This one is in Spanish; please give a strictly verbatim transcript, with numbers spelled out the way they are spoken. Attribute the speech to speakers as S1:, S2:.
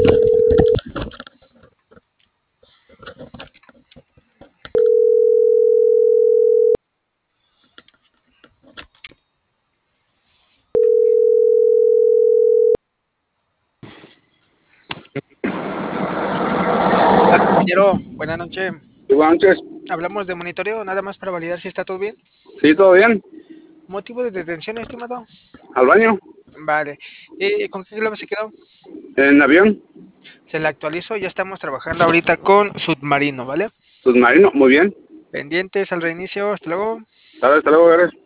S1: Hola, compañero, buenas noches.
S2: Sí, buenas noches.
S1: Hablamos de monitoreo, nada más para validar si está todo bien.
S2: Sí, todo bien.
S1: Motivo de detención, estimado.
S2: Al baño,
S1: Vale. Eh, ¿con qué clave se quedó?
S2: en avión,
S1: Se la actualizó, ya estamos trabajando ahorita con Submarino, ¿vale?
S2: submarino, muy bien.
S1: Pendientes al reinicio, hasta luego.
S2: Hasta hasta luego, Guerrero.